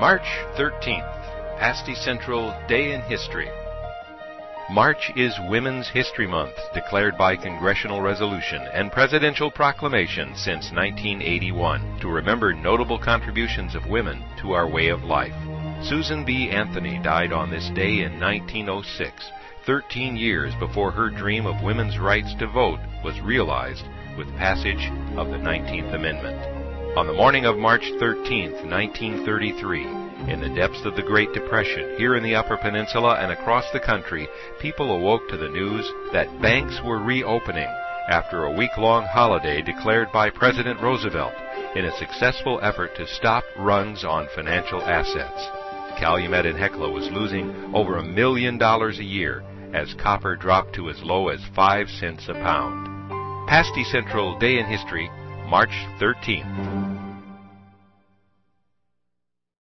March 13th, Pasty Central Day in History. March is Women's History Month, declared by congressional resolution and presidential proclamation since 1981 to remember notable contributions of women to our way of life. Susan B. Anthony died on this day in 1906, 13 years before her dream of women's rights to vote was realized with passage of the 19th Amendment. On the morning of March 13th, 1933, in the depths of the Great Depression, here in the Upper Peninsula and across the country, people awoke to the news that banks were reopening after a week-long holiday declared by President Roosevelt in a successful effort to stop runs on financial assets. Calumet and Hecla was losing over $1 million a year as copper dropped to as low as 5 cents a pound. Pasty Central Day in History, March 13th.